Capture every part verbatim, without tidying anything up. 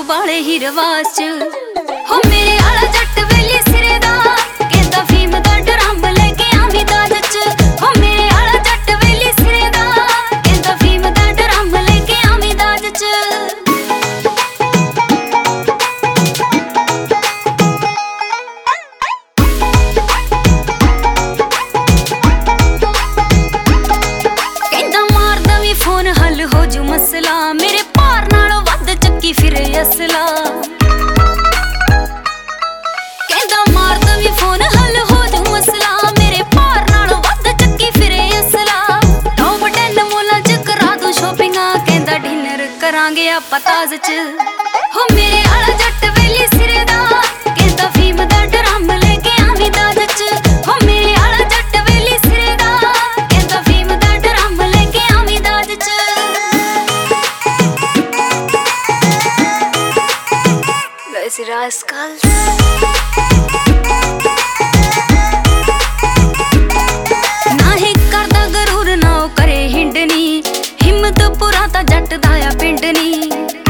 ਵਾਲੇ ਹੀ ਰਿਵਾਜ ਚ। ਹੋ ਮੇਰੇ ਆਲਾ ਜੱਟ ਵੇਲੀ ਸਿਰੇ ਦਾ ਕਹਿੰਦਾ ਫੀਮ ਦਾ ਡਰਮ ਲੈ ਕੇ ਆਵੀਂ ਦਾਜ ਚ। ਹੋ ਮੇਰੇ ਆਲਾ ਜੱਟ ਵੇਲੀ ਸਿਰੇ ਦਾ ਕਹਿੰਦਾ ਫੀਮ ਦਾ ਡਰਮ ਲੈ ਕੇ ਆਵੀਂ ਦਾਜ ਚ। ਫੋਨ ਹੱਲ ਹੋ ਜੂ ਮਸਲਾ ਮੇਰੇ ਭਾਰ ਨਾਲੋਂ ਵੱਧ ਚੱਕੀ ਫਿਰੇ ਅਸਲਾ। ਕਹਿੰਦਾ ਮਾਰ ਦਵੀਂ ਫੋਨ ਹੱਲ ਹੋ ਜੂ ਮਸਲਾ ਮੇਰੇ ਭਾਰ ਨਾਲੋਂ ਵੱਧ ਚੱਕੀ ਫਿਰੇ ਅਸਲਾ। ਟੌਪ ਟੈਨ ਮੋਲਾਂ ਚ ਕਰਾ ਦੂ ਸ਼ੋਪਿੰਗਾਂ ਕਹਿੰਦਾ ਡਿਨਰ ਕਰਾਂਗੇ ਆਪਾਂ ਤਾਜ ਚ। ਹੋ ਮੇਰੇ ਆਲਾ ਜੱਟ ਵੇਲੀ ਸਿਰੇ ਦਾ ਕਹਿੰਦਾ ਫੀਮ ਦਾ ਡਰਮ ਲੈ ਕੇ ਆਵੀਂ ਦਾਜ ਚ। ਹੋ ਮੇਰੇ ਆਲਾ ਜੱਟ ਵੇਲੀ ਸਿਰੇ ਦਾ ਕਹਿੰਦਾ ਫੀਮ ਦਾ ਡਰਮ ਲੈ ਕੇ ਆਵੀਂ ਦਾਜ ਚ। Rascals ਨਾ ਹੀ ਕਰਦਾ ਗਰੂਰ ਨਾ ਉਹ ਕਰੇ ਹਿੰਡਨੀ ਹਿੰਮਤ ਪੁਰਾ ਤਾਂ ਜੱਟ ਦਾ ਆ ਪਿੰਡ ਨੀ।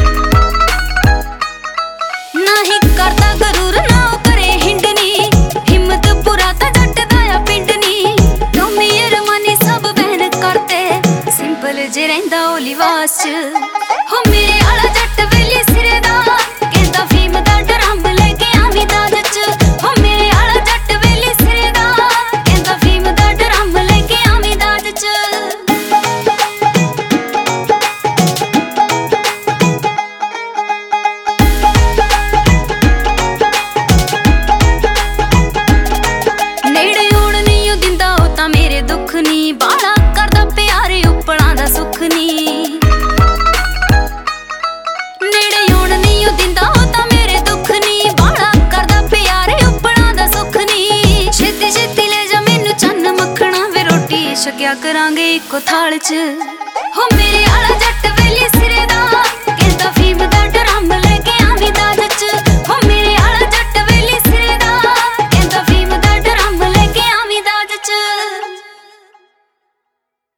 ਨਾ ਹੀ ਕਰਦਾ ਗਰੂਰ ਨਾ ਉਹ ਕਰੇ ਹਿੰਡਨੀ ਹਿੰਮਤ ਪੁਰਾ ਤਾਂ ਜੱਟ ਦਾ ਆ ਪਿੰਡ ਨੀ। ਟੋਮੀ ਅਰਮਾਨੀ ਸਭ ਬਹਿਨ ਕਰਤੇ ਸਿੰਪਲ ਜੇ ਰਹਿੰਦਾ ਉਹ ਲਿਵਾਸ ਚ। ਹੋ ਮੇਰੇ ਆਲਾ ਜੱਟ ਵੇਲੀ ਸਿਰੇ ਦਾ ਕਹਿੰਦਾ ਫੀਮ ਦਾ ਡਰਮ ਲੈ ਕੇ ਆਵੀਂ ਦਾਜ ਚ। ਹੋ ਮੇਰੇ ਆਲਾ ਜੱਟ ਵੇਲੀ ਸਿਰੇ ਦਾ ਕਹਿੰਦਾ ਫੀਮ ਦਾ ਡਰਮ ਲੈ ਕੇ ਆਵੀਂ ਦਾਜ ਚ। ਨੇੜੇ ਹੋਣ ਨੀ ਉਹ ਦਿੰਦਾ ਉਹ ਤਾਂ ਮੇਰੇ ਦੁੱਖ ਨੀ ਬਾਲਾ ਕਰਦਾ ਪਿਆਰ ਉੱਪਲਾਂ ਦਾ ਸੁੱਖ ਨੀ। ਛਕਿਆ ਕਰਾਂਗੇ ਇੱਕੋ ਥਾਲ ਚ। ਹੋ ਮੇਰੇ ਆਲਾ ਜੱਟ